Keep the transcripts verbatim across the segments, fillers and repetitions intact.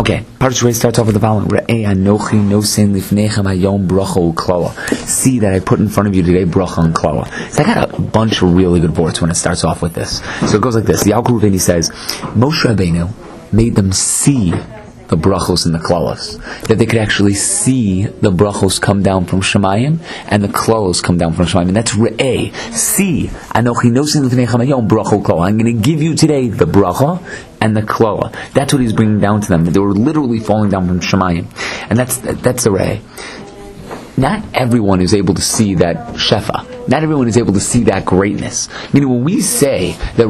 Okay, Parshas Re'eh starts off with the following: Re'eh anochi nosen lifnechem hayom bracha u'klala. See that I put in front of you today bracha and klala. So I got a bunch of really good words when it starts off with this. So it goes like this: Yaakov Avinu says, Moshe Rabbeinu made them see the brachos and the klalos, that they could actually see the brachos come down from Shemayim and the klalos come down from Shemayim, and that's Re'eh. See, anochi nosen lifnechem hayom bracha u'klala. I'm going to give you today the bracha and the klala. That's what he's bringing down to them. They were literally falling down from Shemayim, and that's that's the Re'eh. Not everyone is able to see that shefa. Not everyone is able to see that greatness. Meaning, when we say that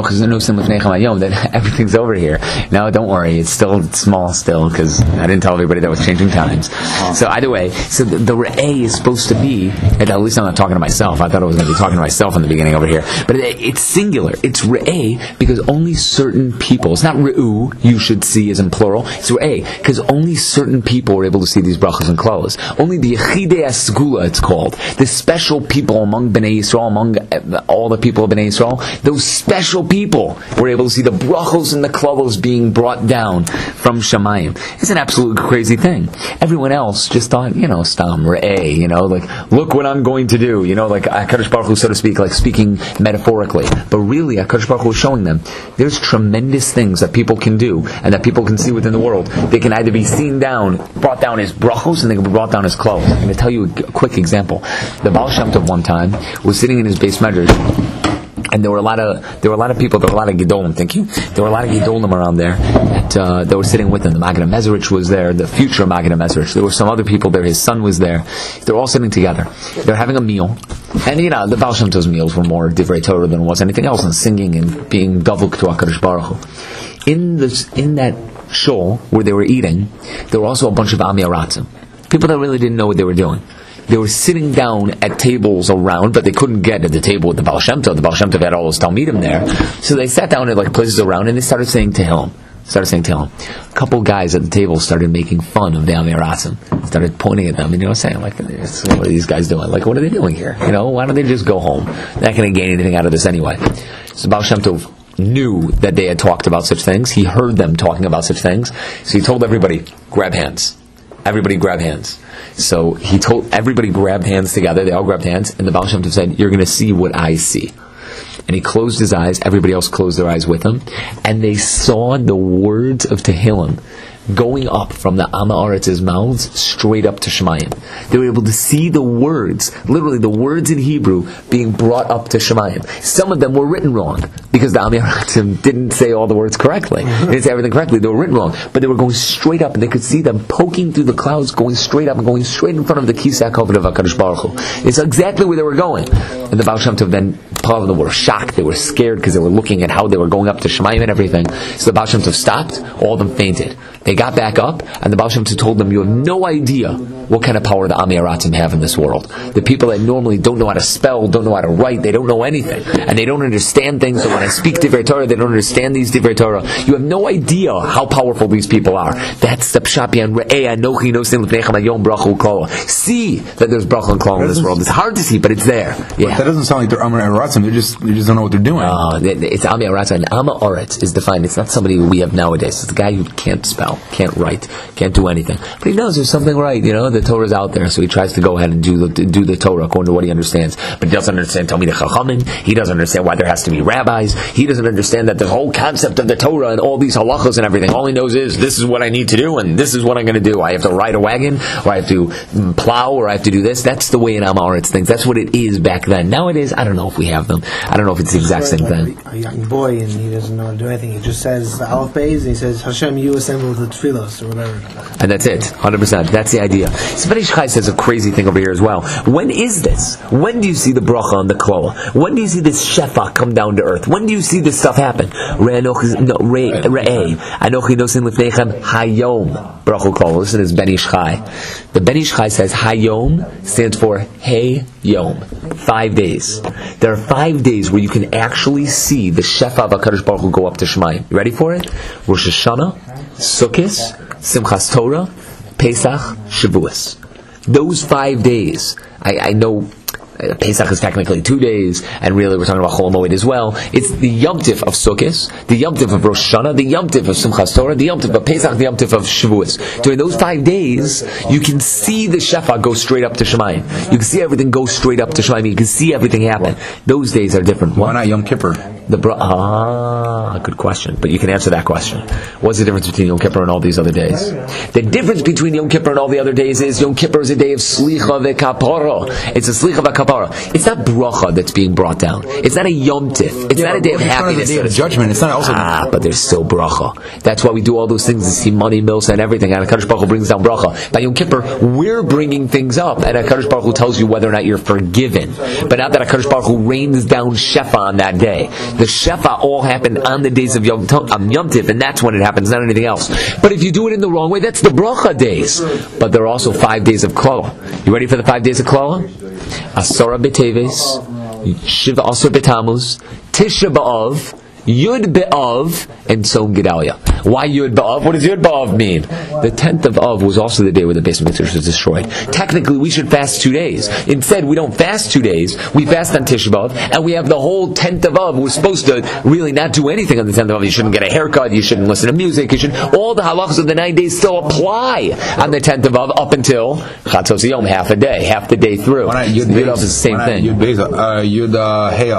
that everything's over here, no, don't worry, it's still small still, because I didn't tell everybody that was changing times. So either way, so the, the Re'eh is supposed to be, and at least I'm not talking to myself. I thought I was going to be talking to myself in the beginning over here, but it, it's singular. It's Re'eh because only certain people. It's not Re'u. You should see as in plural. It's Re'eh because only certain people are able to see these brachas and klalos. Only the Yechidei Asgula, it's called, the special people among Bnei Yisrael, among all the people of Bnei Yisrael, those special people were able to see the brachos and the klalos being brought down from Shemayim. It's an absolute crazy thing. Everyone else just thought, you know, stam, re'eh, you know, like, look what I'm going to do, you know, like HaKadosh Baruch Hu, so to speak, like speaking metaphorically. But really, HaKadosh Baruch Hu was showing them, there's tremendous things that people can do, and that people can see within the world. They can either be seen down, brought down as brachos, and they can be brought down as klalos. I'm going to tell you a quick example. The Baal Shem Tov one time was sitting in his base medrash, and there were a lot of there were a lot of people, there were a lot of Gedolim thinking. There were a lot of Gedolim around there that, uh, that were sitting with him. The Magen Mezrich was there, the future Magen Mezrich. There were some other people there. His son was there. They're all sitting together. They're having a meal, and you know the Baal Shem Tov's meals were more divrei Torah than was anything else, and singing and being davuk to HaKadosh Baruch Hu. In this in that shul where they were eating, there were also a bunch of Ami Aratzim, people that really didn't know what they were doing. They were sitting down at tables around, but they couldn't get at the table with the Baal Shem Tov. The Baal Shem Tov had all those Talmidim there. So they sat down at like places around, and they started saying Tehillim. Started saying Tehillim. A couple guys at the table started making fun of the Ami Aratzim. Started pointing at them, and you know, saying, like, what are these guys doing? Like, what are they doing here? You know, why don't they just go home? They're not going to gain anything out of this anyway. So Baal Shem Tov knew that they had talked about such things. He heard them talking about such things. So he told everybody, grab hands. Everybody grab hands. So he told everybody grabbed hands together. They all grabbed hands, and the Baal Shem Tov said, "You're going to see what I see." And he closed his eyes. Everybody else closed their eyes with him, and they saw the words of Tehillim going up from the Am Haaretz's mouths straight up to Shemayim. They were able to see the words, literally the words in Hebrew, being brought up to Shemayim. Some of them were written wrong, because the Am Haaretzim didn't say all the words correctly. They didn't say everything correctly. They were written wrong. But they were going straight up, and they could see them poking through the clouds, going straight up, and going straight in front of the Kisei HaKavod of HaKadosh Baruch Hu. It's exactly where they were going. And the Baal Shem Tov then, part of them were shocked. They were scared, because they were looking at how they were going up to Shemayim and everything. So the Baal Shem Tov stopped. All of them fainted. They got back up, and the Baal Shem Tov told them, you have no idea what kind of power the Ami Aratzim have in this world. The people that normally don't know how to spell, don't know how to write, they don't know anything, and they don't understand things, so when I speak Divrei Torah, they don't understand these Divrei Torah. You have no idea how powerful these people are. That's the Pshat and Re'eh Anochi Nosen L'fnechem Hayom Bracha U'Klala. See that there's Bracha and Klala in this world. It's hard to see, but it's there. Yeah. That doesn't sound like they're Ami Aratzim. They just they just don't know what they're doing. Uh, it's Ami Aratzim. And Am Haaretz is defined. It's not somebody we have nowadays. It's the guy who can't spell, can't write, can't do anything. But he knows there's something right. You know, the Torah's out there, so he tries to go ahead and do the do the Torah according to what he understands. But he doesn't understand Talmidei Chachamim. He doesn't understand why there has to be rabbis. He doesn't understand that the whole concept of the Torah and all these halachos and everything. All he knows is this is what I need to do, and this is what I'm going to do. I have to ride a wagon, or I have to plow, or I have to do this. That's the way in Am Haaretz things. That's what it is back then. Nowadays, I don't know if we have them. I don't know if it's the exact same thing. A young boy, and he doesn't know how to do anything. He just says the Aleph Beis, and he says Hashem, you assembled the tefillos, or whatever. And that's it, one hundred percent. That's the idea. So Ben Ish Chai says a crazy thing over here as well. When is this? When do you see the bracha on the klala? When do you see this shefa come down to earth? When do you see this stuff happen? Re'eh, anochi nosen lifnechem hayom bracha klala. Listen to this Ben Ish Chai. The Ben Ish Chai says hayom stands for hey yom, five days. There are five days where you can actually see the shefa of HaKadosh Baruch Hu go up to Shemayim. You ready for it? Rosh Hashanah, Sukkot, Simchas Torah, Pesach, Shavuos. Those five days, I, I know uh, Pesach is technically two days, and really we're talking about Chol Moed as well. It's the Yom Tif of Sukkot, the Yom Tif of Rosh Hashanah, the Yom Tif of Simchas Torah, the Yom Tif of Pesach, the Yom Tif of Shavuos. During those five days, you can see the Shefa go straight up to Shemayim. You can see everything go straight up to Shemayim. You can see everything happen. Those days are different. Why not Yom Kippur? The bra- ah, good question. But you can answer that question. What's the difference between Yom Kippur and all these other days? The difference between Yom Kippur and all the other days is Yom Kippur is a day of Slicha ve'Kapara. It's a Slicha ve'Kapara. It's not bracha that's being brought down. It's not a Yom Tif. It's yeah, not a day of happiness. It's not a day of judgment. It's not also. Ah, but there's still bracha. That's why we do all those things to see money, mills, and everything. And HaKadosh Baruch Hu brings down bracha. By Yom Kippur, we're bringing things up, and HaKadosh Baruch Hu tells you whether or not you're forgiven. But not that HaKadosh Baruch Hu rains down Shefa on that day. The Shefa all happened on the days of Yom, um, Yom Tif, and that's when it happens, not anything else. But if you do it in the wrong way, that's the bracha days. But there are also five days of Klala. You ready for the five days of Klala? Asara B'Teves, Shiva Asar B'Tamuz, Tisha B'Av, Yud B'Av, and Tzom Gedalia. Why Yud B'Av? What does Yud B'Av mean? The tenth of Av was also the day where the Beis Hamikdash was destroyed. Technically, we should fast two days. Instead, we don't fast two days. We fast on Tisha B'Av, and we have the whole tenth of Av. We're supposed to really not do anything on the tenth of Av. You shouldn't get a haircut. You shouldn't listen to music. You should. All the halachas of the nine days still apply on the tenth of Av up until Chatzos Yom, half a day, half the day through. Yud B'Av is the same thing. Yud B'Av, uh, Yud uh, Hey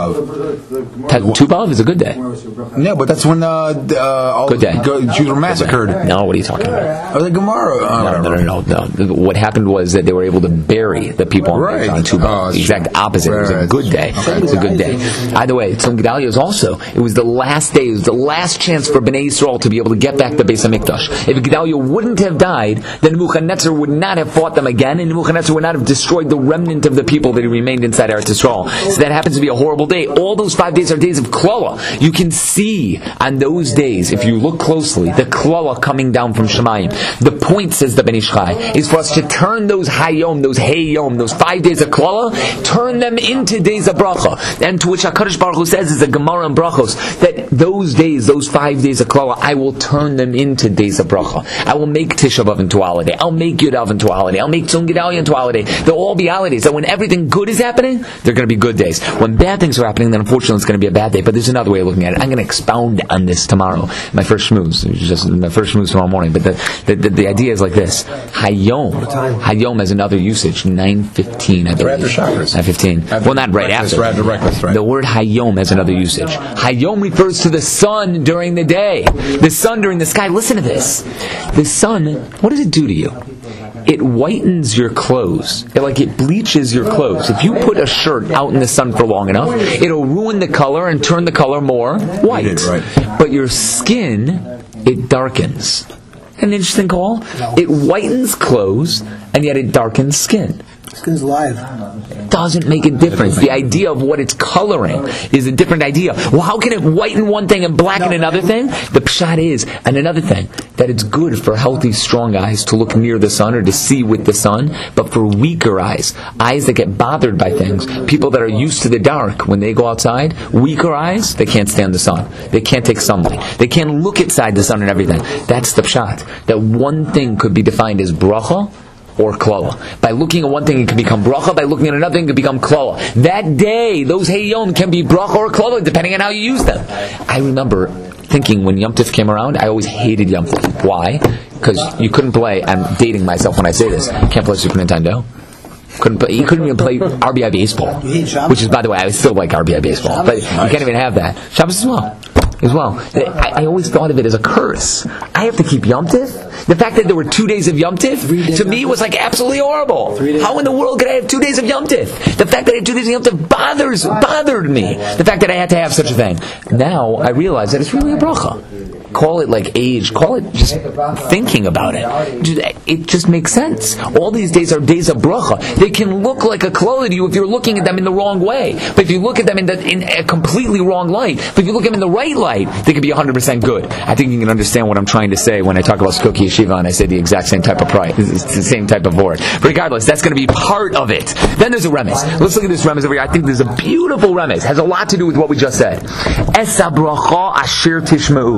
Av. Tu B'Av is a good day. Yeah, but that's when uh, uh, all Good day. Go, Jews were massacred. No, what are you talking about? Oh, the Gemara. Uh, no, no, no, no, no. What happened was that they were able to bury the people on, right. on Tu B'Av. Oh, the exact true. opposite. Right, it was a right. good day. Okay. It was a good day. Either way, Tzom Gedalia was also, it was the last day, it was the last chance for Bnei Yisrael to be able to get back the Beis Hamikdash. If Gedalia wouldn't have died, then Nebuchadnezzar would not have fought them again, and Nebuchadnezzar would not have destroyed the remnant of the people that remained inside Eretz Yisrael. So that happens to be a horrible day. All those five days are days of Klala. You can see on those days, if you look closely, the Klala coming down from Shemayim. The point, says the Ben Ish Chai, is for us to turn those Hayom, those Hayom, those five days of Klala, turn them into days of Bracha. And to which HaKadosh Baruch Hu says, is a Gemara and Brachos, that those days, those five days of Klala, I will turn them into days of Bracha. I will make Tisha B'Av into a holiday. I'll make Yud Av into a holiday. I'll make Tzom Gedalia into a holiday. They'll all be holidays. That when everything good is happening, they're going to be good days. When bad things are happening, then unfortunately it's going to be a bad day. But there's another way of looking at it. I'm going to expound on this tomorrow. My first shmooze. Just my first shmooze tomorrow morning. But the, the, the, the idea is like this. Hayom. Hayom has another usage. nine fifteen, I believe. Right after Shabbos. nine fifteen. Well, not right breakfast, after. Right after breakfast, right. The word Hayom has another usage. Hayom refers to the sun during the day. The sun during the sky. Listen to this. The sun, what does it do to you? It whitens your clothes. It, like it bleaches your clothes. If you put a shirt out in the sun for long enough, it'll ruin the color and turn the color more white. Right. But your skin, it darkens. An interesting call. It whitens clothes, and yet it darkens skin. Skin's live. Doesn't make a difference. The idea of what it's coloring is a different idea. Well, how can it whiten one thing and blacken no, another thing? The pshat is, and another thing, that it's good for healthy, strong eyes to look near the sun or to see with the sun, but for weaker eyes, eyes that get bothered by things, people that are used to the dark, when they go outside, weaker eyes, they can't stand the sun. They can't take sunlight. They can't look inside the sun and everything. That's the pshat. That one thing could be defined as bracha, or klala. By looking at one thing, it can become bracha. By looking at another thing, it can become klala. That day, those hayom can be bracha or klala, depending on how you use them. I remember thinking when Yom Tif came around, I always hated Yom Tif. Why? Because you couldn't play, I'm dating myself when I say this, you can't play Super Nintendo. Couldn't play, you couldn't even play R B I Baseball. Which is, by the way, I still like R B I Baseball. But you can't even have that. Shabbos as well. As well. I, I always thought of it as a curse. I have to keep Yom Tif? The fact that there were two days of Yom Tif, to me, was like absolutely horrible. How in the world could I have two days of Yom Tif? The fact that I have two days of Yom Tif bothers, bothered me. The fact that I had to have such a thing. Now, I realize that it's really a bracha. Call it like age, call it just thinking about it. It just makes sense. All these days are days of bracha. They can look like a klala to you if you're looking at them in the wrong way. But if you look at them in, the, in a completely wrong light, but if you look at them in the right light, they can be one hundred percent good. I think you can understand what I'm trying to say when I talk about Skokie Yeshiva and I say the exact same type of price. It's the same type of word. Regardless, that's going to be part of it. Then there's a remez. Let's look at this remez over here. I think there's a beautiful remez. It has a lot to do with what we just said. Esa bracha asher tishma'u.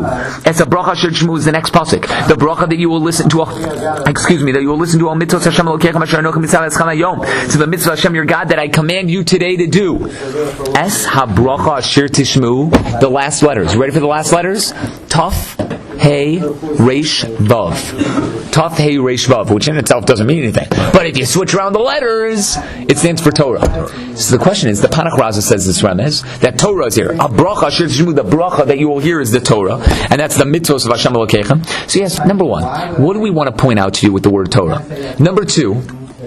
As a bracha asher tishmu is the next pasuk. The bracha that you will listen to, excuse me, that you will listen to all mitzvot Hashem Elokeichem asher anochim mitzvah eschem hayom. To the mitzvah Hashem your God that I command you today to do. Es ha-bracha asher tishmu, the last letters. Ready for the last letters? Taf, Hey, Reish, Vav. Taf, Hey, Reish, Vav, which in itself doesn't mean anything. But if you switch around the letters, it stands for Torah. So the question is, the Panach Raza says this remez, that Torah is here. A bracha, asher tishmu, the bracha that you will hear is the Torah. And that's the mitzvos of Hashem Elokeichem. So yes, number one, what do we want to point out to you with the word Torah? Number two,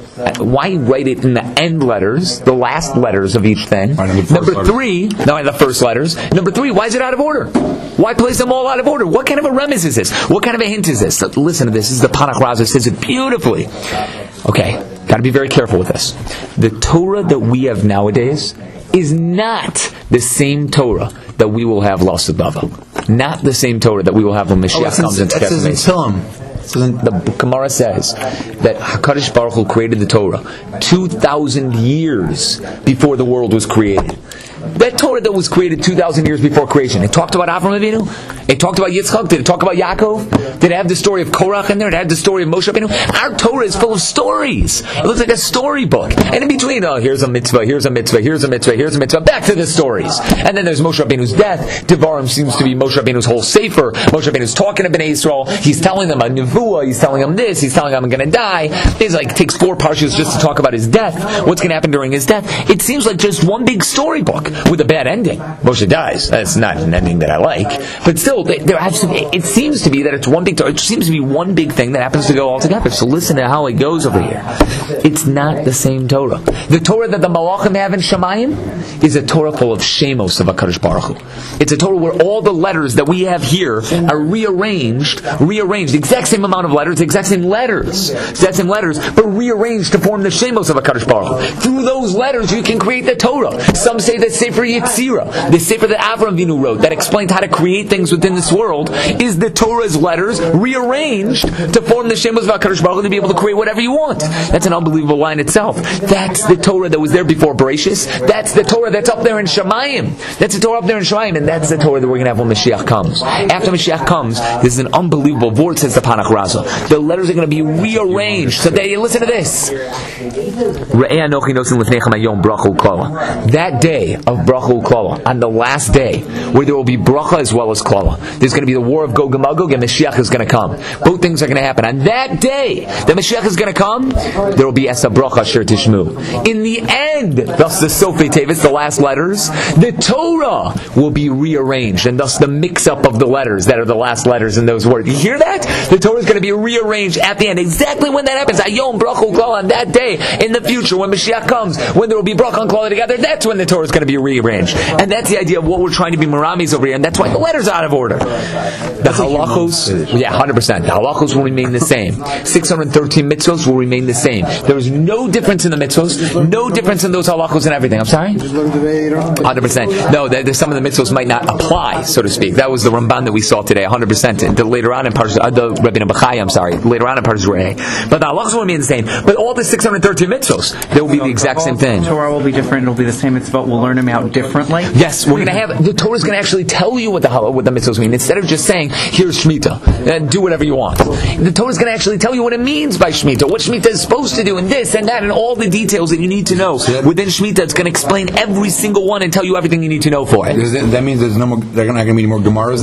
why write it in the end letters, the last letters of each thing? Number letters. three, no, in the first letters. Number three, why is it out of order? Why place them all out of order? What kind of a remez is this? What kind of a hint is this? So listen to this. This is the Panach Raza, says it beautifully. Okay, got to be very careful with this. The Torah that we have nowadays is not the same Torah that we will have lost above. Not the same Torah that we will have when Mashiach oh, comes into Kefir. So the Gemara says that HaKadosh Baruch Hu created the Torah two thousand years before the world was created. That Torah that was created two thousand years before creation, it talked about Avraham Avinu? It talked about Yitzchak? Did it talk about Yaakov? Did it have the story of Korach in there? Did it have the story of Moshe Rabbeinu? Our Torah is full of stories. It looks like a storybook. And in between, oh, here's a mitzvah, here's a mitzvah, here's a mitzvah, here's a mitzvah, back to the stories. And then there's Moshe Rabbeinu's death. Devarim seems to be Moshe Rabbeinu's whole sefer. Moshe Rabbeinu's talking to Bnei Yisrael. He's telling them a nevuah. He's telling them this. He's telling them I'm going to die. It's like, it takes four parshas just to talk about his death. What's going to happen during his death? It seems like just one big storybook with a bad ending. Moshe dies. That's not an ending that I like. But still, there actually, it seems to be that it's one big, it seems to be one big thing that happens to go all together. So listen to how it goes over here. It's not the same Torah. The Torah that the Malachim have in Shemayim is a Torah full of Shemos of HaKadosh Baruch Hu. It's a Torah where all the letters that we have here are rearranged, rearranged, the exact same amount of letters, the exact same letters, exact same letters, but rearranged to form the Shemos of HaKadosh Baruch Hu. Through those letters you can create the Torah. Some say that Sefer Yetzirah, the Sefer that Avraham Avinu wrote, that explained how to create things within this world, is the Torah's letters rearranged to form the Shemos of HaKadosh Baruch Hu to be able to create whatever you want. That's an unbelievable line itself. That's the Torah that was there before Bereshis. That's the Torah that's up there in Shemayim. That's the Torah up there in Shemayim, and that's the Torah that we're going to have when Mashiach comes. After Mashiach comes, this is an unbelievable word, says the Panach Raza. The letters are going to be rearranged. So they, listen to this. That day of Bracha U'Klala, on the last day, where there will be Bracha as well as Klala, there's going to be the war of Gog and Magog, and Mashiach is going to come. Both things are going to happen. On that day, the Mashiach is going to come, there will be Esa Bracha Asher Tishmu. In the end, thus the Sofei Tevis, the last letters, the Torah will be rearranged, and thus the mix-up of the letters that are the last letters in those words. You hear that? The Torah is going to be rearranged at the end. Exactly when that happens, Ayom Bracha U'Klala, on that day, in the future, when Mashiach comes, when there will be Bracha and Klala together, that's when the Torah is going to be rearranged. And that's the idea of what we're trying to be Maramis over here, and that's why the letters are out of order. The halachos, yeah, one hundred percent. The halachos will remain the same. six hundred thirteen mitzvos will remain the same. There is no difference in the mitzvos, no difference in those halachos and everything. I'm sorry? one hundred percent. No, there, some of the mitzvos might not apply, so to speak. That was the Ramban that we saw today, one hundred percent. And the, later on in Parshas, uh, the Rabbi Bachai, I'm sorry, later on in Parshas Re'eh. But the halachos will remain the same. But all the six hundred thirteen mitzvos, they will be the exact same thing. The Torah will be different, it'll be the same mitzvah, we'll learn them out differently. Yes, we're going to have, the Torah is going to actually tell you what the what the mitzvahs mean. Instead of just saying, here's Shemitah, and do whatever you want. The Torah is going to actually tell you what it means by Shemitah, what Shemitah is supposed to do, and this and that, and all the details that you need to know. Within Shemitah, it's going to explain every single one and tell you everything you need to know for it. That means there's no more, there are not going to be any more Gemaras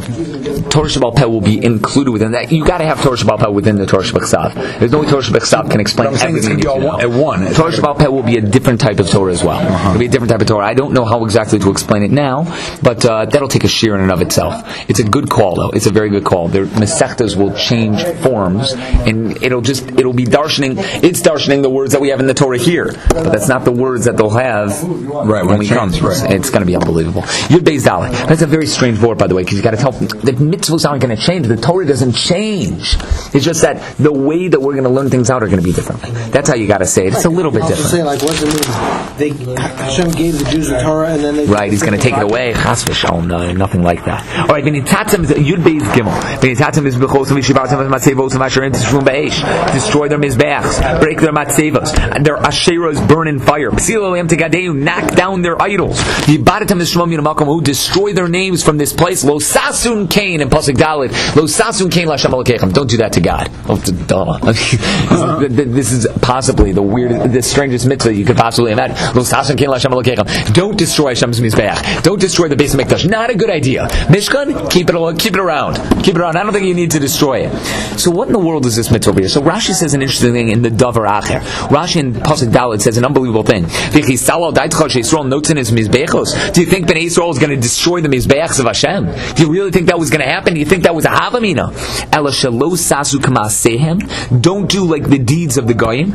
then? Torah Sheba'al Peh will be included within that. You got to have Torah Sheba'al Peh within the Torah Sheba'al. There's no way Torah Sheba'al can explain everything you need to know. At one. Torah Sheba'al Peh will be a different type of Torah as well. Uh-huh. It'll be a different type of Torah. I don't know how exactly to explain it now, but uh, that'll take a shear in and of itself. It's a good call, though. It's a very good call. Their Masechtas will change forms, and it'll just, it'll be darshaning, it's darshaning the words that we have in the Torah here, but that's not the words that they'll have right, when, when we come. Right. It's going to be unbelievable. Yud Beis Dalet. That's a very strange word, by the way, because you got to tell the mitzvahs aren't going to change. The Torah doesn't change. It's just that the way that we're going to learn things out are going to be differently. That's how you got to say it. It's a little bit different. Say, like, what's it mean? They, Hashem gave the Jews the Torah, and then they right. He's going to take it away. Chas v'shalom. No, nothing like that. All right. V'nitatzim is Yud Beis Gimel. V'nitatzim is b'chos v'shivatzim v'matzevos v'masherim tishvum b'eish. Destroy their mizbeachs. Break their matzevos. And their asheros burn in fire. P'sil olam tegadeu. Knock down their idols. V'ibadatam v'shmom yinamakom. Who destroy their names from this place. Lo sasun kain. in Pasuk Dalet, Lo sasun kein l'Hashem Elokechem. Don't do that to God. Oh, duh. This is possibly the weirdest, the strangest mitzvah you could possibly imagine. Lo sasun kein l'Hashem Elokechem. Don't destroy Hashem's Mizbeach. Don't destroy the base of Mikdash. Not a good idea. Mishkan, keep it, keep it around. Keep it around. I don't think you need to destroy it. So what in the world is this mitzvah over here? So Rashi says an interesting thing in the Davar Acher. Rashi in Pasuk Dalet says an unbelievable thing. Do you think Bnei Yisrael is going to destroy the Mizbeachs of Hashem? Do you really think that was going to happen? Do you think that was a Havamina? Don't do like the deeds of the Goyim.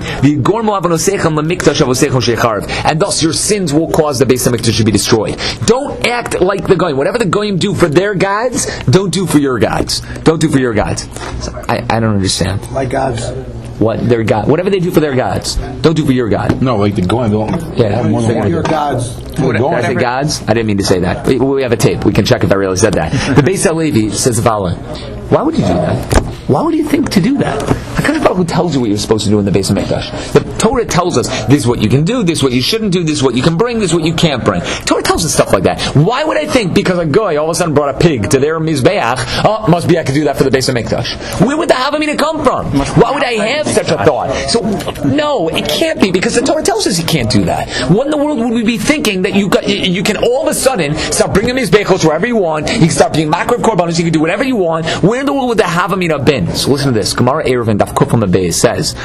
And thus your sins will cause the Beis HaMikdash to be destroyed. Don't act like the Goyim. Whatever the Goyim do for their gods, don't do for your gods. Don't do for your gods. So I, I don't understand. Like gods. What their god, whatever they do for their gods, don't do for your God. No, like the going, don't. Yeah, have one For your gods. Did I say gods? I didn't mean to say that. We, we have a tape. We can check if I really said that. The Beis HaLevi says the following: why would you do that? Why would you think to do that? HaKadosh Baruch Hu tells you what you're supposed to do in the Beis HaMikdash. The Torah tells us this is what you can do, this is what you shouldn't do, this is what you can bring, this is what you can't bring. Torah tells us stuff like that. Why would I think because a guy all of a sudden brought a pig to their Mizbeach, oh, must be I could do that for the Beis HaMikdash? Where would the Havamina come from? Why would I have such a thought? So, no, it can't be because the Torah tells us you can't do that. What in the world would we be thinking that you got, you can all of a sudden start bringing Mizbechos wherever you want, you can start being Makriv Korbanos, you can do whatever you want. Where in the world would the Havamina been? So listen to this. Gemara Eruvin Daf Kuf on the Beis says,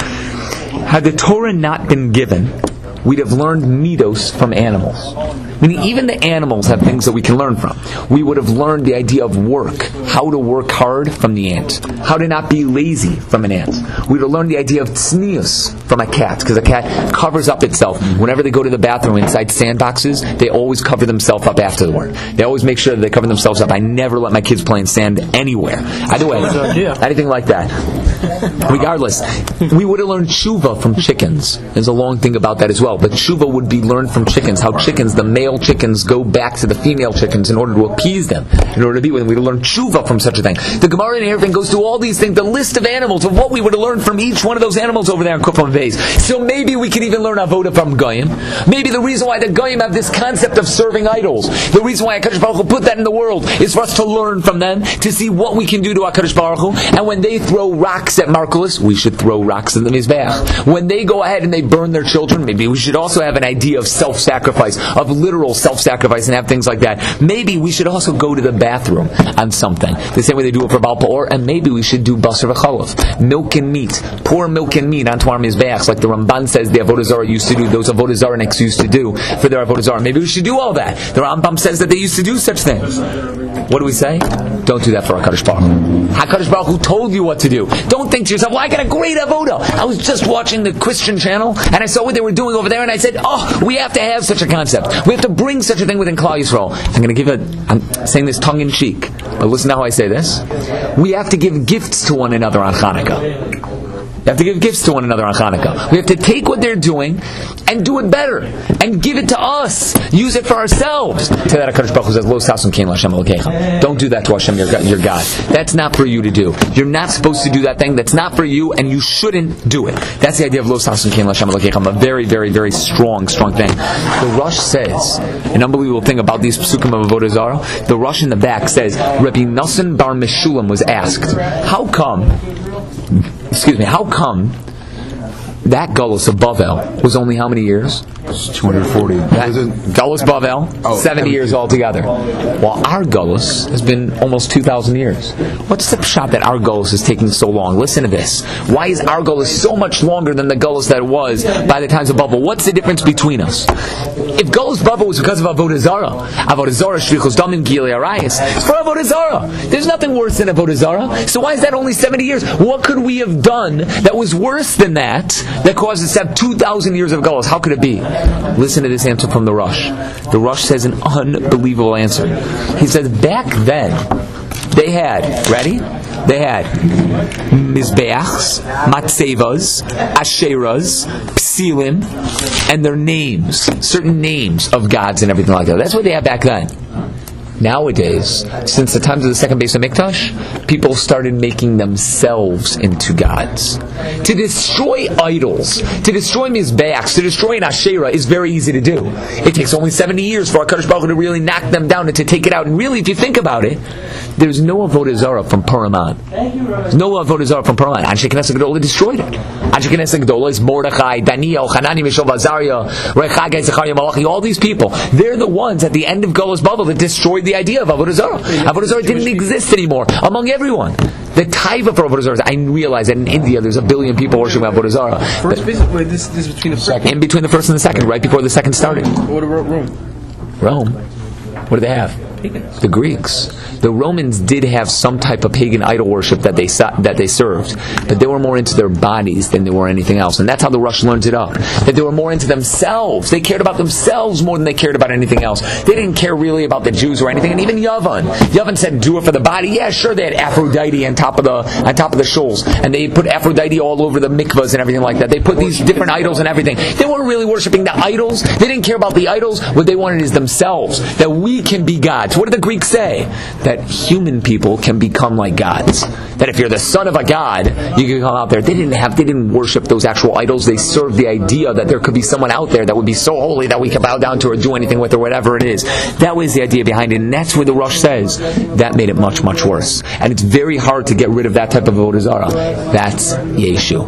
had the Torah not been given, we'd have learned midos from animals. Meaning even the animals have things that we can learn from. We would have learned the idea of work, how to work hard from the ant, how to not be lazy from an ant. We would have learned the idea of tznius from a cat, because a cat covers up itself. Whenever they go to the bathroom inside sandboxes, they always cover themselves up afterward. They always make sure that they cover themselves up. I never let my kids play in sand anywhere. Either way, anything like that. Regardless, we would have learned tshuva from chickens. There's a long thing about that as well. But tshuva would be learned from chickens. How chickens, the male chickens, go back to the female chickens in order to appease them, in order to be with them. We would learn tshuva from such a thing. The Gemara in Eruvin goes through all these things, the list of animals, of what we would have learned from each one of those animals over there in Kufan Beis. So maybe we could even learn avoda from Goyim. Maybe the reason why the Goyim have this concept of serving idols, the reason why HaKadosh Baruch Hu put that in the world, is for us to learn from them, to see what we can do to HaKadosh Baruch Hu. And when they throw rocks at Markulis, we should throw rocks at the Mizbeach. When they go ahead and they burn their children, maybe we should also have an idea of self-sacrifice, of literal self-sacrifice, and have things like that. Maybe we should also go to the bathroom on something, the same way they do it for Baal Pa'or, and maybe we should do Basar v'Chalov, milk and meat, pour milk and meat onto our Mizbeachs, like the Ramban says the Avodah Zarah used to do, those Avodah Zarahniks used to do for their Avodah Zarah. Maybe we should do all that. The Rambam says that they used to do such things. What do we say? Don't do that for HaKadosh Baruch Hu. HaKadosh Baruch Hu told you what to do. Don't think to yourself, well, I got a great Avodah. I was just watching the Christian channel, and I saw what they were doing over there, and I said, oh, we have to have such a concept. We have to bring such a thing within Klal Yisrael. I'm going to give it, I'm saying this tongue-in-cheek, but listen to how I say this. We have to give gifts to one another on Hanukkah. You have to give gifts to one another on Hanukkah. We have to take what they're doing and do it better, and give it to us. Use it for ourselves. To that HaKadosh Baruch Hu says, Lo sasun kein l'Hashem Elokechem. Don't do that to Hashem, your God, your God. That's not for you to do. You're not supposed to do that thing. That's not for you, and you shouldn't do it. That's the idea of Lo sasun kein l'Hashem Elokechem. A very, very, very strong, strong thing. The Rosh says an unbelievable thing about these psukim of Avodah Zarah. The Rosh in the back says, Rabbi Nosson bar Meshulam was asked, how come excuse me, how come that Gullus of Bavel was only how many years? two hundred forty. That, Gullus Bavel, oh, seventy years altogether. While our Gullus has been almost two thousand years. What's the pshat that our Gullus is taking so long? Listen to this. Why is our Gullus so much longer than the Gullus that it was by the times of Bavel? What's the difference between us? If Gullus Bavel was because of Avodah Zarah, Avodah Zarah, Shvichus Damim, Gilei Arayis, it's for Avodah Zarah. There's nothing worse than Avodah Zarah. So why is that only seventy years? What could we have done that was worse than that, that caused us to have two thousand years of Gullus? How could it be? Listen to this answer from the Rosh. The Rosh says an unbelievable answer. He says, back then, they had, ready? They had Mizbeachs, Matzevas, Asheras, Psilim, and their names, certain names of gods and everything like that. That's what they had back then. Nowadays, since the times of the second Beis HaMikdash, people started making themselves into gods. To destroy idols, to destroy Mizbeachs, to destroy an Asherah is very easy to do. It takes only seventy years for HaKadosh Baruch Hu to really knock them down and to take it out. And really, if you think about it, there's no avodah zarah from Purim on. There's no avodah zarah from Purim on. Anshe Knesset Gedolah destroyed it. Anshe Knesset Gedolah is Mordechai, Daniel, Hanani, Mishael, Azariah, Rechagai, Zechariah, Malachi. All these people, they're the ones at the end of Golos Bavel that destroyed the idea of avodah zarah. Avodah zarah didn't exist anymore among everyone. The taiva for avodah zarah. I realize that in India there's a billion people worshiping avodah zarah. First, basically, this, this is between the first. In between the first and the second, right before the second started. What about Rome? Rome. What do they have? Pagans. The Greeks. The Romans did have some type of pagan idol worship that they that they served, but they were more into their bodies than they were anything else, and that's how the Rush learned it up. That they were more into themselves. They cared about themselves more than they cared about anything else. They didn't care really about the Jews or anything. And even Yavan, Yavan said, "Do it for the body." Yeah, sure. They had Aphrodite on top of the on top of the shoals, and they put Aphrodite all over the mikvahs and everything like that. They put these different idols and everything. They weren't really worshiping the idols. They didn't care about the idols. What they wanted is themselves. That we can be gods. What did the Greeks say? That human people can become like gods. That if you're the son of a god, you can come out there. They didn't have, they didn't worship those actual idols. They served the idea that there could be someone out there that would be so holy that we could bow down to or do anything with or whatever it is. That was the idea behind it, and that's where the Rosh says that made it much, much worse. And it's very hard to get rid of that type of avodah zarah. That's Yeshu.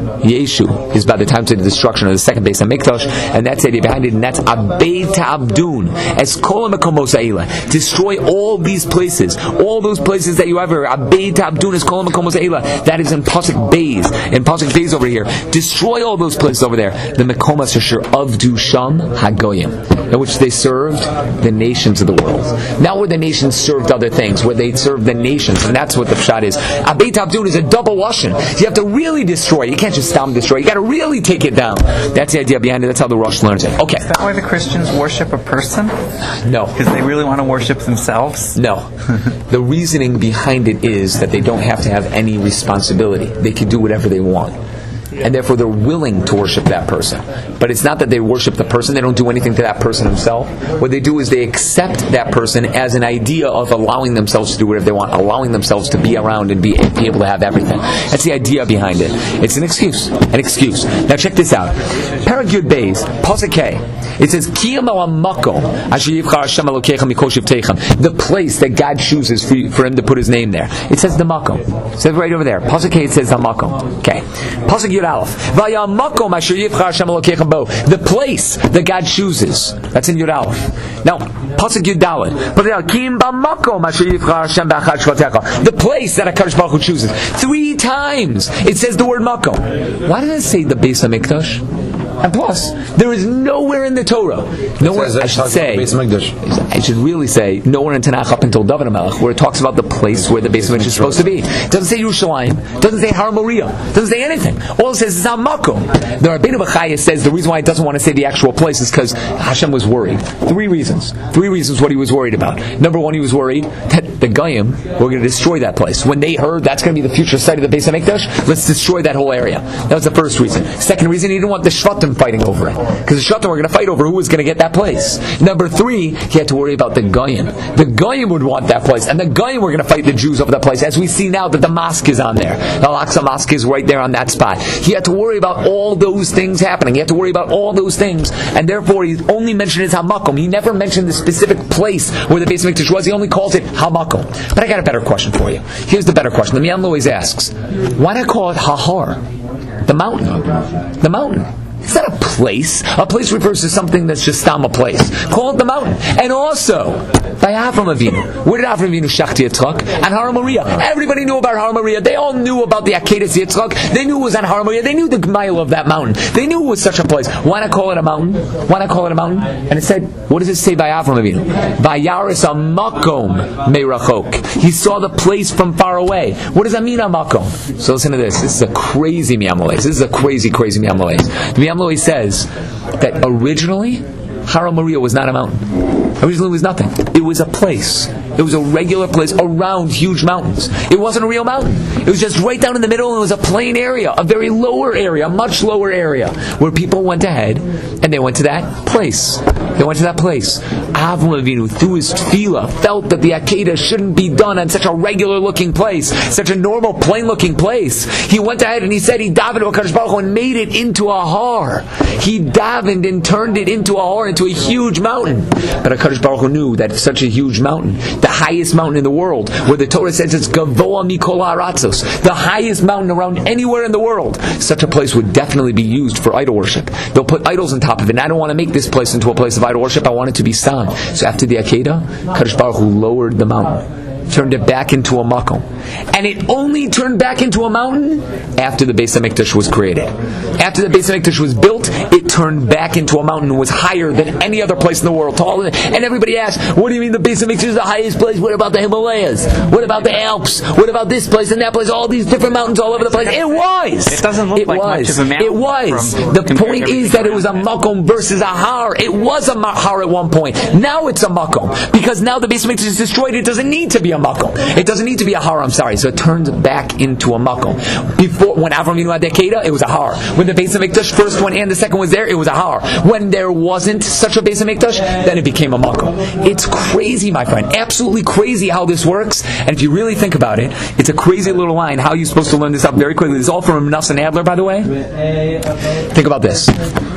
Yeshu is by the time to the destruction of the second base of Mikdash, and that's the idea behind it, and that's Abed Ta'abdun, as Kol HaMekomos Ha'ila. Destroy all these places, all those places that you ever, Abed Ta'abdun is Kol HaMekomos Ha'ila. That is in Pasuk Beis, in Pasuk Beis over here. Destroy all those places over there. The Mekomos Asher Avdu Sham Hagoyim, in which they served the nations of the world. Now where the nations served other things, where they served the nations, and that's what the pshat is. Abed Ta'abdun is a double washing. You have to really destroy. You can't just stop and destroy. You got to really take it down. That's the idea behind it. That's how the Rosh learns it. Okay. Is that why the Christians worship a person? No. Because they really want to worship themselves? No. The reasoning behind it is that they don't have to have any responsibility. They can do whatever they want. And therefore they're willing to worship that person. But it's not that they worship the person, they don't do anything to that person himself. What they do is they accept that person as an idea of allowing themselves to do whatever they want, allowing themselves to be around and be, be able to have everything. That's the idea behind it. It's an excuse. An excuse. Now check this out. Perek Yud Beis, Pasuk K. It says, Kiyam al Makom, Asher Yivchar Hashem Elokeichem Mikol Shivteichem. The place that God chooses for, for him to put his name there. It says the Makom. It says right over there. Pasuk K, it says the Makom. Okay. Pasuk Yud Aleph. Vaya Makom Asher Yivchar Hashem Elokeichem Bo. The place that God chooses. That's in Yud Aleph. Now, Pasuk Yud Dalet. Kiyam al Makom Asher Yivchar Hashem B'achad Shvatecha. The place that HaKadosh Baruch Hu chooses. Three times it says the word Makom. Why does it say the Beis HaMikdash? And plus, there is nowhere in the Torah, nowhere, I should say, I should really say, nowhere in Tanakh up until David HaMelech, where it talks about the place where the Beis HaMikdash is supposed to be. It doesn't say Yerushalayim, doesn't say Har Moriah, doesn't say anything. All it says is Hamakom. The Rabbeinu Bechaya says the reason why it doesn't want to say the actual place is because Hashem was worried. Three reasons. Three reasons what he was worried about. Number one, he was worried that the Goyim were going to destroy that place. When they heard that's going to be the future site of the Beis HaMikdash, let's destroy that whole area. That was the first reason. Second reason, he didn't want the Shvatim fighting over it. Because the Shvatim were going to fight over who was going to get that place. Number three, he had to worry about the Goyim. The Goyim would want that place. And the Goyim were going to fight the Jews over that place. As we see now that the mosque is on there. The Al-Aqsa Mosque is right there on that spot. He had to worry about all those things happening. He had to worry about all those things. And therefore, he only mentioned his Hamakom. He never mentioned the specific place where the Beis HaMikdash was. He only calls it Hamakom. But I got a better question for you. Here's the better question. The Mian always asks, why not call it Hahar? The mountain. The mountain. It's not a place. A place refers to something that's just stam a place. Call it the mountain. And also, by Avram Avinu. Where did Avram Avinu shachti Yitzchak? On Har Moriah. Everybody knew about Har Moriah. They all knew about the Akedas Yitzchak. They knew it was on Har Moriah. They knew the mile of that mountain. They knew it was such a place. Why not call it a mountain? Why not call it a mountain? And it said, what does it say by Avram Avinu? Vayaris amakom meirachok. He saw the place from far away. What does that mean, amakom? So listen to this. This is a crazy Miamales. This is a crazy, crazy Miamales. The Miamales says that originally Har Moriah was not a mountain. Originally it was nothing. It was a place. It was a regular place around huge mountains. It wasn't a real mountain. It was just right down in the middle, and it was a plain area, a very lower area, a much lower area, where people went ahead and they went to that place. They went to that place. Avram Avinu, through his tefillah, felt that the Akedah shouldn't be done on such a regular-looking place, such a normal, plain-looking place. He went ahead and he said he davened to HaKadosh Baruch Hu and made it into a har. He davened and turned it into a har, into a huge mountain. But HaKadosh Baruch Hu knew that such a huge mountain the highest mountain in the world, where the Torah says it's Gavoa Mikol Haratzos, the highest mountain around anywhere in the world. Such a place would definitely be used for idol worship. They'll put idols on top of it, and I don't want to make this place into a place of idol worship. I want it to be Stam. So after the Akedah, Kadosh Baruch Hu lowered the mountain, turned it back into a makom. And it only turned back into a mountain after the Beis HaMikdash was created. After the Beis HaMikdash was built, it turned back into a mountain and was higher than any other place in the world. Taller than, and everybody asks, what do you mean the Beis HaMikdash is the highest place? What about the Himalayas? What about the Alps? What about this place and that place? All these different mountains all over the place. It was! It doesn't look it like was. much of a mountain. It was. From, the point is that it was a makom versus a har. It was a har at one point. Now it's a makom. Because now the Beis HaMikdash is destroyed, it doesn't need to be a makom. It doesn't need to be a har, I'm sorry. So it turns back into a makom. Before, when Avram Avinu had the Akedah, it was a har. When the Beis HaMikdash first one and the second was there, it was a har. When there wasn't such a Beis HaMikdash, then it became a makom. It's crazy, my friend. Absolutely crazy how this works. And if you really think about it, it's a crazy little line. How are you supposed to learn this up very quickly? This is all from Nassim Adler, by the way. Think about this.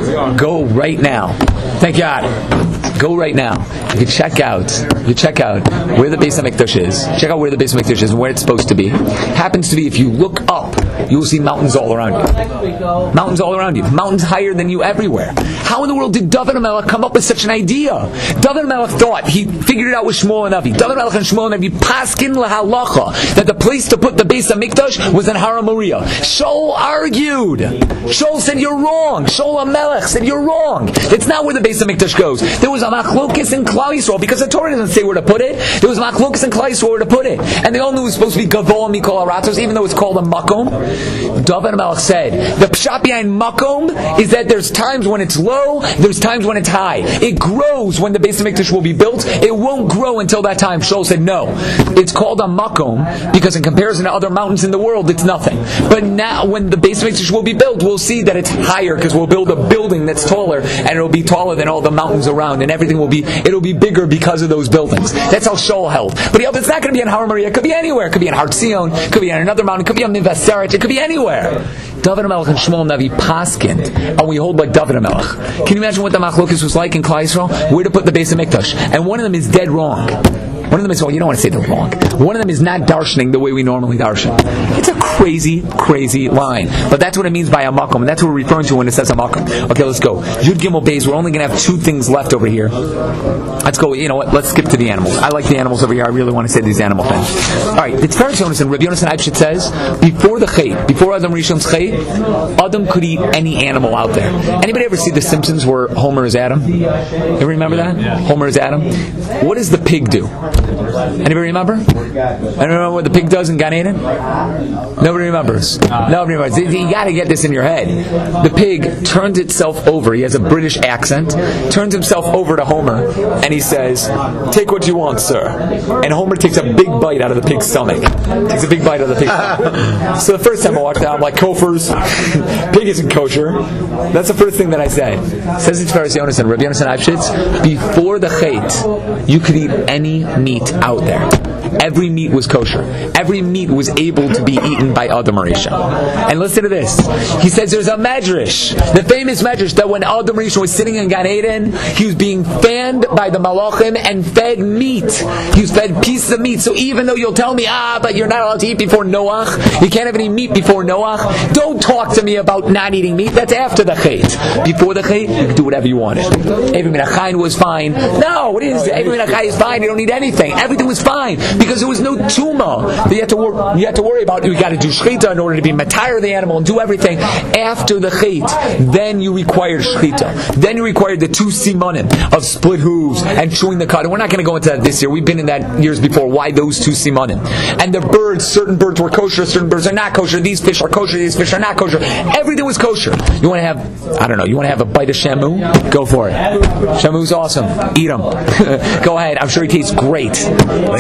Go right now. Thank God. Go right now. You can check out. You check out where the Beis HaMikdash is. Check out where the Beis HaMikdash is and where it's supposed to be. Happens to be, if you look up, you will see mountains all around you. Mountains all around you. Mountains higher than you everywhere. How in the world did David HaMelech come up with such an idea? David HaMelech thought, he figured it out with Shmuel and Navi. David HaMelech and Shmuel and Navi paskin lahalacha that the place to put the Beis HaMikdash was in Har Moriah. Shaul argued. Shaul said, you're wrong. Shaul HaMelech said, you're wrong. It's not where the Beis HaMikdash goes. There was a machlokes in Klal Yisrael, because the Torah doesn't say where to put it. There was a machlokes in Klal Yisrael where to put it. And they all knew it was supposed to be Gavoa Mikol Haratzos, even though it's called a makom. David HaMelech said, the pshat behind makom is that there's times when it's low, there's times when it's high. It grows when the Beis HaMikdash will be built. It won't grow until that time. Shaul said, no. It's called a makom because in comparison to other mountains in the world, it's nothing. But now, when the Beis HaMikdash will be built, we'll see that it's higher because we'll build a building that's taller, and it'll be taller than all the mountains around, and everything will be, it'll be bigger because of those buildings. That's how Shaul held. But he held it's not going to be in Har Moriah. It could be anywhere. It could be in Har Zion. It could be on another mountain. It could be on Mivaseret. It could be anywhere. David HaMelech and Shmuel Navi paskind, and we hold like David HaMelech. Can you imagine what the machlokes was like in Klal Yisrael? Where to put the Beis HaMikdash? And one of them is dead wrong. One of them is, well, you don't want to say they're wrong. One of them is not darshaning the way we normally darshan. It's a crazy, crazy line. But that's what it means by a makom, and that's what we're referring to when it says a makom. Okay, let's go. Yud Gimel Beis, we're only going to have two things left over here. Let's go, you know what, let's skip to the animals. I like the animals over here. I really want to say these animal things. Alright, the Tiferes Yonasan, Rabbi Yonasan Eibshit says, before the Chet, before Adam Rishon's Chet, Adam could eat any animal out there. Anybody ever see The Simpsons where Homer is Adam? You ever remember that? Homer is Adam? What does the pig do? Anybody remember? Anybody remember what the pig does in Gan Eden? Nobody remembers. Nobody remembers. You got to get this in your head. The pig turns itself over. He has a British accent. Turns himself over to Homer, and he says, "Take what you want, sir." And Homer takes a big bite out of the pig's stomach. Takes a big bite out of the pig's stomach. So the first time I watched that, I'm like, "Kophers, pig isn't kosher." That's the first thing that I say. Says it's Tiferes Yonasan, Rabbi Yonasan Eibshit, before the Chet, you could eat any meat out there. Every meat was kosher. Every meat was able to be eaten by Adam Rishon. And listen to this. He says there's a medrash, the famous medrash, that when Adam Rishon was sitting in Gan Eden, he was being fanned by the malachim and fed meat. He was fed pieces of meat. So even though you'll tell me, ah, but you're not allowed to eat before Noach, you can't have any meat before Noach, don't talk to me about not eating meat. That's after the Chet. Before the Chet, you could do whatever you wanted. Every Menachai was fine. No, what is it? Every Menachai is fine. You don't need anything. Everything was fine. Because there was no tumah that you had to, wor- you had to worry about. You got to do shchita in order to be matire the animal and do everything. After the chet, then you required shchita. Then you required the two simanim of split hooves and chewing the cud. And we're not going to go into that this year. We've been in that years before. Why those two simanim? And the birds, certain birds were kosher, certain birds are not kosher. These fish are kosher, these fish are not kosher. Everything was kosher. You want to have, I don't know, you want to have a bite of shamu? Go for it. Shamu's awesome. Eat them. Go ahead. I'm sure it tastes great. It tastes great.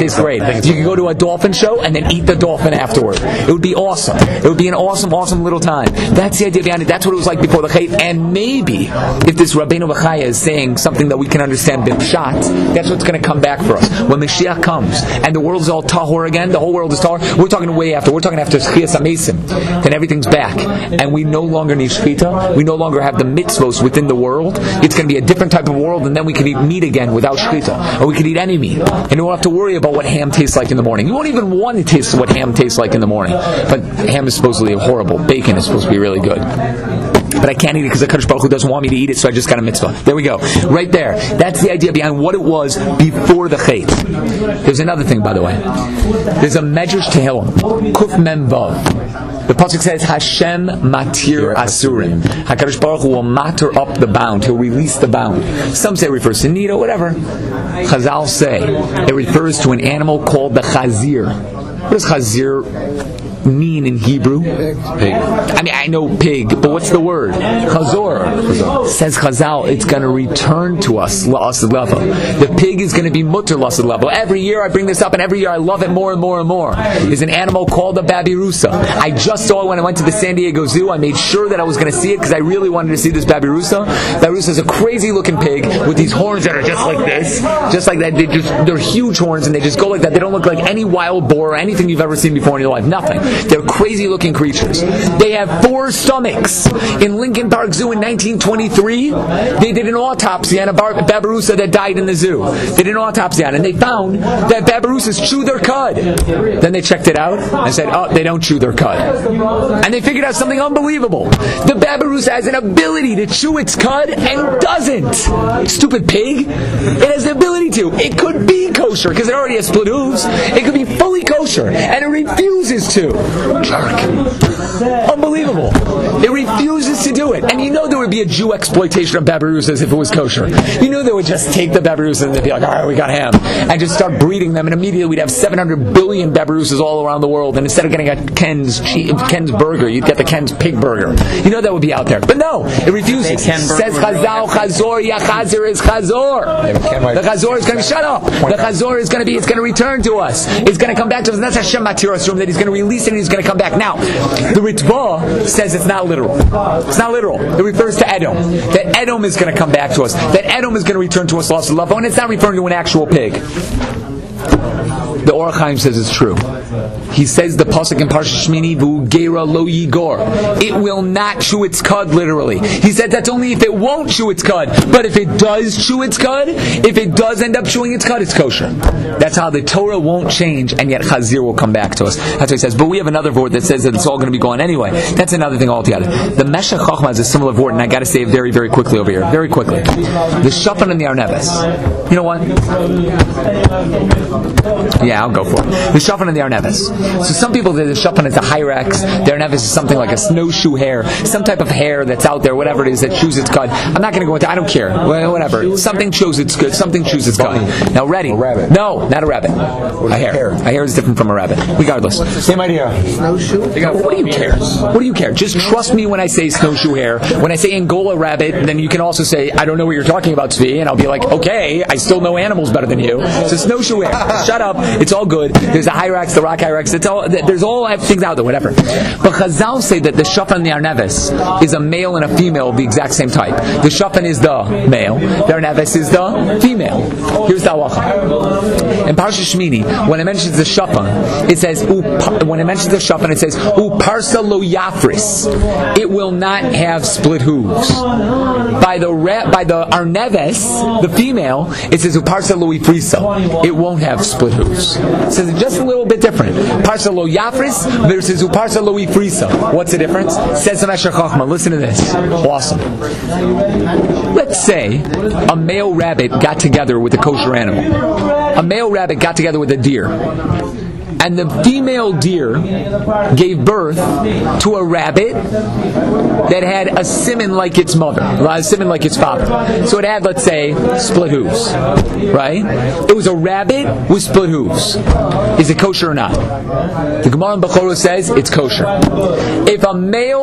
You could go to a dolphin show and then eat the dolphin afterward. It would be awesome. It would be an awesome, awesome little time. That's the idea behind it. That's what it was like before the Chet. And maybe if this Rabbeinu Bechaya is saying something that we can understand b'pshat, that's what's going to come back for us when Mashiach comes and the world is all tahor again. The whole world is tahor. We're talking way after. We're talking after Shchias HaMesim. Then everything's back, and we no longer need shchita. We no longer have the mitzvos within the world. It's going to be a different type of world, and then we can eat meat again without shchita, or we can eat any meat, and you won't have to worry about what ham tastes like in the morning. You won't even want to taste what ham tastes like in the morning. But ham is supposedly horrible. Bacon is supposed to be really good. But I can't eat it because the Kadosh Baruch Hu doesn't want me to eat it, so I just got a mitzvah. There we go. Right there. That's the idea behind what it was before the Chet. There's another thing, by the way. There's a Medrash Tehillim, Kuf Mem Vav. The pasuk says, Hashem matir asurim. HaKadosh Baruch Hu will matir up the bound. He'll release the bound. Some say it refers to Nida, whatever. Chazal say it refers to an animal called the Chazir. What does Chazir mean in Hebrew? Pig. I mean, I know pig, but what's the word? Chazor. Says Chazal, it's going to return to us, la'asad level. The pig is going to be mutter la'asad level. Every year I bring this up, and every year I love it more and more and more. There's an animal called the babirusa. I just saw it when I went to the San Diego Zoo. I made sure that I was going to see it because I really wanted to see this babirusa. Babirusa is a crazy looking pig with these horns that are just like this, just like that. They just, they're huge horns, and they just go like that. They don't look like any wild boar or anything you've ever seen before in your life. Nothing. They're crazy looking creatures. They have four stomachs. In Lincoln Park Zoo in nineteen twenty-three, they did an autopsy on a bar- babirusa that died in the zoo. They did an autopsy on it, and they found that babirussas chew their cud. Then they checked it out and said, oh, they don't chew their cud. And they figured out something unbelievable. The babirusa has an ability to chew its cud and doesn't. Stupid pig. It has the ability to. It could be kosher because it already has split hooves. It could be fully kosher, and it refuses to. Jerk. Unbelievable. It refuses to do it. And you know there would be a Jew exploitation of babirussas if it was kosher. You know they would just take the babirussas and they'd be like, all right, we got ham. And just start breeding them. And immediately we'd have seven hundred billion babirussas all around the world. And instead of getting a Ken's che- Ken's burger, you'd get the Ken's pig burger. You know that would be out there. But no, it refuses. Says Chazal, Chazor, Ya Chazir is Chazor. The Chazor is going to be, shut up. The Chazor is going to be, it's going to return to us. It's going to come back to us. And that's Hashem Matir Asurim, that he's going to release it and he's going to come back. Now, the Ritva says it's not literal. It's not literal. It refers to Edom. That Edom is going to come back to us. That Edom is going to return to us lost love. And it's not referring to an actual pig. The Orach Chaim says it's true. He says the pasuk in Parshat Shmini, "V'ugera lo yigor." It will not chew its cud, literally. He said that's only if it won't chew its cud. But if it does chew its cud, if it does end up chewing its cud, it's kosher. That's how the Torah won't change, and yet Chazir will come back to us. That's what he says. But we have another word that says that it's all going to be gone anyway. That's another thing altogether. The Meshech Chochmah is a similar word, and I got to say it very, very quickly over here. Very quickly. The Shafan and the Arneves. You know what? Yeah, I'll go for it. The Shafan and the Arneves. So some people say the Shafan is a hyrax, the Arneves is something like a snowshoe hair, some type of hair that's out there, whatever it is, that chews its cud. I'm not going to go into I don't care. Well, whatever. Something chews its good, something chews its cud. Now, ready? A rabbit. No, not a rabbit. A hair. A hair is different from a rabbit. Regardless. Same idea. Snowshoe? What do you care? What do you care? Just trust me when I say snowshoe hair. When I say Angola rabbit, then you can also say, I don't know what you're talking about, Tzvi, and I'll be like, okay, I still know animals better than you. So snowshoe hair. Shut up. It's all good. There's a hyrax, the rock hyrax. It's all, there's all things out there, whatever. But Chazal say that the Shafan and the Arneves is a male and a female of the exact same type. The Shafan is the male. The Arneves is the female. Here's the halacha. In Parshat Shmini, when it mentions the Shafan, it says, when it mentions the Shafan, it says, Uparsa lo yafris. It will not have split hooves. By the re- by the Arneves, the female, it says Uparsa lo ifrisa. It won't have split hooves. It says it's just a little bit different. Parsa lo yafris versus Uparsa lo ifrisa. What's the difference? Says the Meshech Chochmah. Listen to this. Awesome. Let's say a male rabbit got together with a kosher animal. A male rabbit got together with a deer. And the female deer gave birth to a rabbit that had a siman like its mother, a siman like its father. So it had, let's say, split hooves, right? It was a rabbit with split hooves. Is it kosher or not? The Gemara in Bechorah says it's kosher. If a male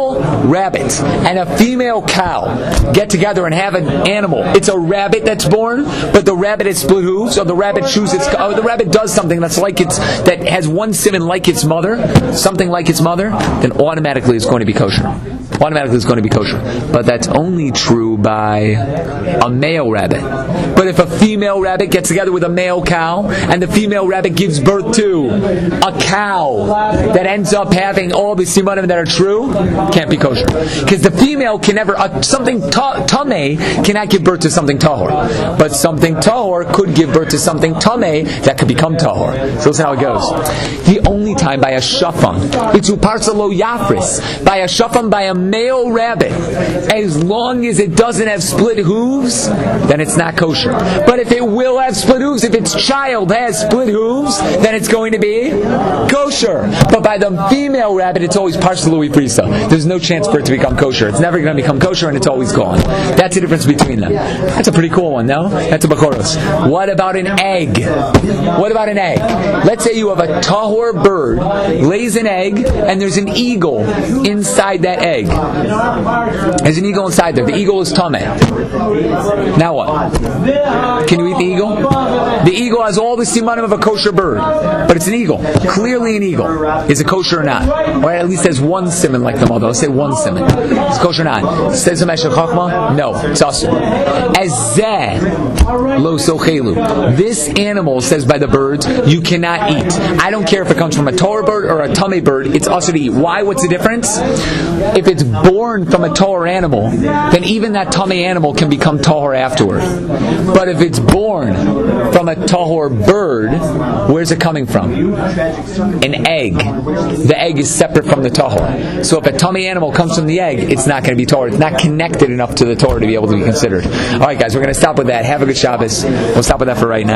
rabbit and a female cow get together and have an animal, it's a rabbit that's born, but the rabbit has split hooves, or the rabbit chews its, or the rabbit does something that's like its, that has one siman like its mother, something like its mother, then automatically it's going to be kosher. Automatically it's going to be kosher. But that's only true by a male rabbit. But if a female rabbit gets together with a male cow, and the female rabbit gives birth to a cow that ends up having all the simanim that are true, can't be kosher. Because the female can never, uh, something ta- tameh cannot give birth to something tahor. But something tahor could give birth to something tameh that could become tahor. So that's how it goes. The only time by a shafam, it's uparsalo yafris, by a shafam, by a male rabbit, as long as it doesn't have split hooves, then it's not kosher. But if it will have split hooves, if its child has split hooves, then it's going to be kosher. But by the female rabbit, it's always parsalui prisa. There's no chance for it to become kosher. It's never going to become kosher, and it's always gone. That's the difference between them. That's a pretty cool one, no? That's a bachoros. What about an egg? What about an egg? Let's say you have a tahor bird, lays an egg, and there's an eagle inside that egg. There's an eagle inside there. The eagle is tameh. Now what? Can you eat the eagle? The eagle has all the simanim of a kosher bird, but it's an eagle. Clearly an eagle. Is it kosher or not? Or at least has one siman like the mother. Let's say one siman. Is it kosher or not? Says the Meshech Chochmah? No. It's asur. As zeh lo sochelu. This animal, says by the birds, you cannot eat. I don't care if it comes from a Torah bird or a tameh bird. It's asur to eat. Why? What's the difference? If it's born from a Torah animal, then even that tameh animal can become tahor afterward. But if it's born from a tahor bird, where's it coming from? An egg. The egg is separate from the tahor. So if a tameh animal comes from the egg, it's not going to be tahor. It's not connected enough to the Torah to be able to be considered. Alright guys, we're going to stop with that. Have a good Shabbos. We'll stop with that for right now.